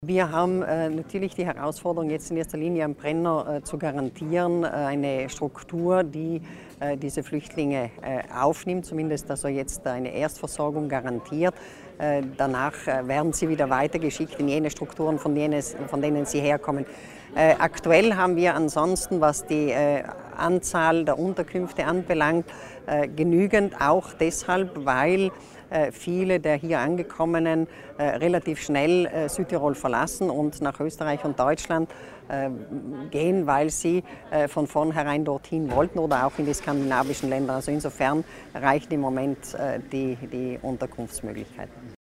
Wir haben natürlich die Herausforderung, jetzt in erster Linie am Brenner zu garantieren, eine Struktur, die diese Flüchtlinge aufnimmt, zumindest also jetzt eine Erstversorgung garantiert. Danach werden sie wieder weitergeschickt in jene Strukturen, von denen sie herkommen. Aktuell haben wir ansonsten, was die Anzahl der Unterkünfte anbelangt, genügend, auch deshalb, weil viele der hier Angekommenen relativ schnell Südtirol verlassen und nach Österreich und Deutschland gehen, weil sie von vornherein dorthin wollten oder auch in die skandinavischen Länder. Also insofern reichen im Moment die Unterkunftsmöglichkeiten.